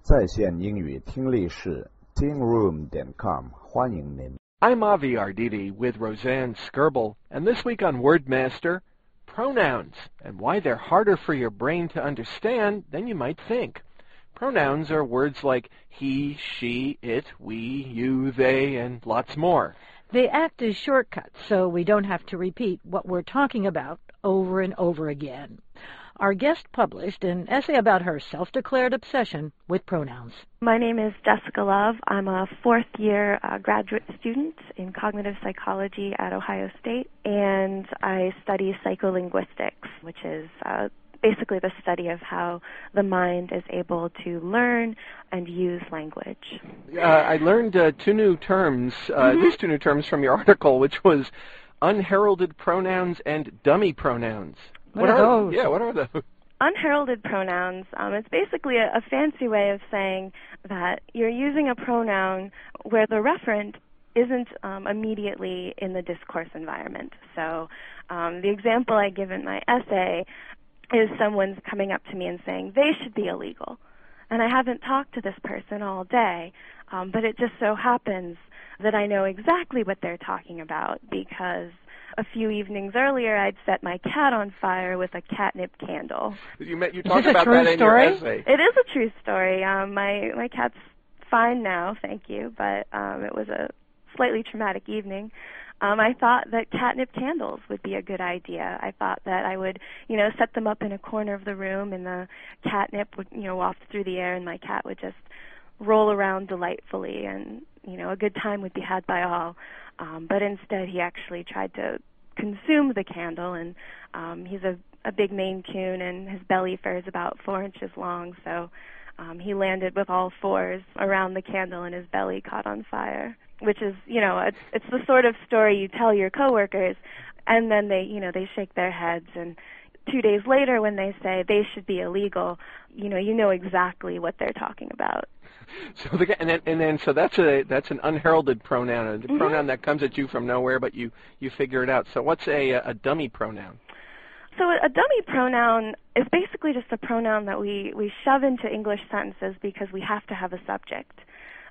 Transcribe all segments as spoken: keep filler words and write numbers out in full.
在线英语听力室 ting room dot com 欢迎您。 I'm Avi Arditi with Roseanne Skirble, and this week on Wordmaster, pronouns, and why they're harder for your brain to understand than you might think. Pronouns are words like he, she, it, we, you, they, and lots more. They act as shortcuts, so we don't have to repeat what we're talking about over and over again. Our guest published an essay about her self-declared obsession with pronouns. My name is Jessica Love. I'm a fourth-year uh, graduate student in cognitive psychology at Ohio State, and I study psycholinguistics, which is uh, basically the study of how the mind is able to learn and use language. Uh, I learned uh, two new terms, uh, Mm-hmm. at least two new terms from your article, which was unheralded pronouns and dummy pronouns. What, what are those? Yeah, what are those? Unheralded pronouns, um, it's basically a, a fancy way of saying that you're using a pronoun where the referent isn't um, immediately in the discourse environment. So um, the example I give in my essay is someone's coming up to me and saying, they should be illegal. And I haven't talked to this person all day, um, but it just so happens that I know exactly what they're talking about because a few evenings earlier I'd set my cat on fire with a catnip candle. You, met, you Is talked this a about true that in story? your essay. It is a true story. Um, my, my cat's fine now, thank you, but um, it was a slightly traumatic evening. Um, I thought that catnip candles would be a good idea. I thought that I would, you know, set them up in a corner of the room and the catnip would, you know, waft through the air and my cat would just roll around delightfully and, you know, a good time would be had by all. Um, but instead he actually tried to consume the candle, and um, he's a, a big Maine Coon and his belly fur is about four inches long, so um, he landed with all fours around the candle and his belly caught on fire. Which is, you know, it's, it's the sort of story you tell your coworkers, and then they, you know, they shake their heads, and two days later when they say they should be illegal, you know, you know exactly what they're talking about. So the, and then, and then, so that's a that's an unheralded pronoun, a Mm-hmm. pronoun that comes at you from nowhere, but you you figure it out. So what's a a dummy pronoun? So a dummy pronoun is basically just a pronoun that we we shove into English sentences because we have to have a subject.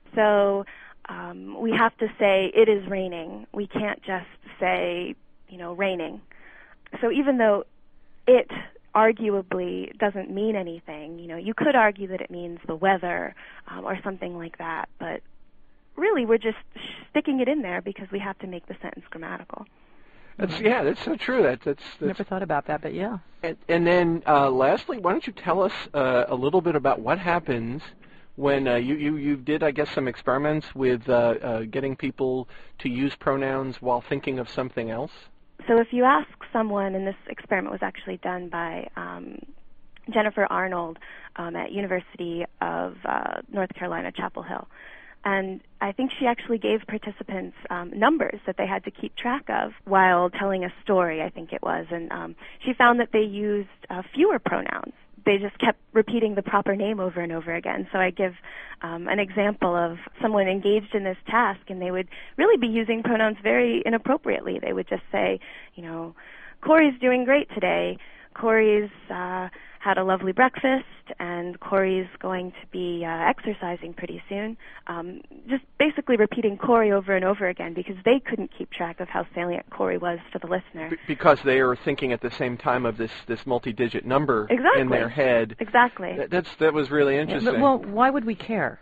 So Um, we have to say, it is raining. We can't just say, you know, raining. So even though it arguably doesn't mean anything, you know, you could argue that it means the weather um, or something like that, but really we're just sticking it in there because we have to make the sentence grammatical. That's, yeah, that's so true. That, that's, that's Never thought about that, but yeah. And, and then uh, lastly, why don't you tell us uh, a little bit about what happens when uh, you, you, you did, I guess, some experiments with uh, uh, getting people to use pronouns while thinking of something else? So if you ask someone, and this experiment was actually done by um, Jennifer Arnold um, at University of uh, North Carolina, Chapel Hill, and I think she actually gave participants um, numbers that they had to keep track of while telling a story, I think it was, and um, she found that they used uh, fewer pronouns. They just kept repeating the proper name over and over again. So I give um, an example of someone engaged in this task, and they would really be using pronouns very inappropriately. They would just say, you know, Corey's doing great today. Corey's uh, had a lovely breakfast, and Corey's going to be uh, exercising pretty soon. Um, just basically repeating Corey over and over again because they couldn't keep track of how salient Corey was to the listener. B- because they are thinking at the same time of this, this multi-digit number Exactly. in their head. Exactly. That, that's, that was really interesting. Yeah, but, well, why would we care?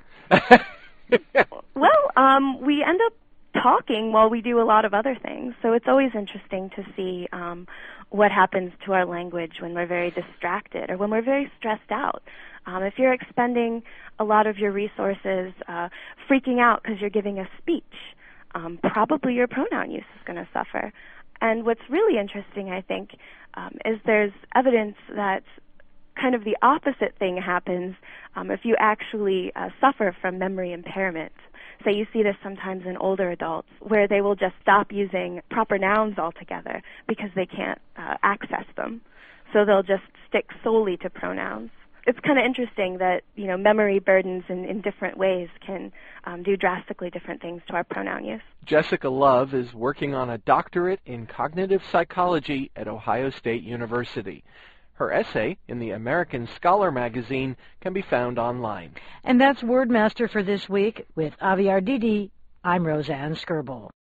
Well, um, we end up talking while we do a lot of other things, so it's always interesting to see um, what happens to our language when we're very distracted or when we're very stressed out. Um, if you're expending a lot of your resources uh, freaking out because you're giving a speech, um, probably your pronoun use is going to suffer. And what's really interesting, I think, um, is there's evidence that kind of the opposite thing happens um, if you actually uh, suffer from memory impairment. So you see this sometimes in older adults where they will just stop using proper nouns altogether because they can't uh, access them. So they'll just stick solely to pronouns. It's kind of interesting that, you know, memory burdens in, in different ways can um, do drastically different things to our pronoun use. Jessica Love is working on a doctorate in cognitive psychology at Ohio State University. Her essay in the American Scholar magazine can be found online. And that's Wordmaster for this week. With Avi Arditi, I'm Roseanne Skirble.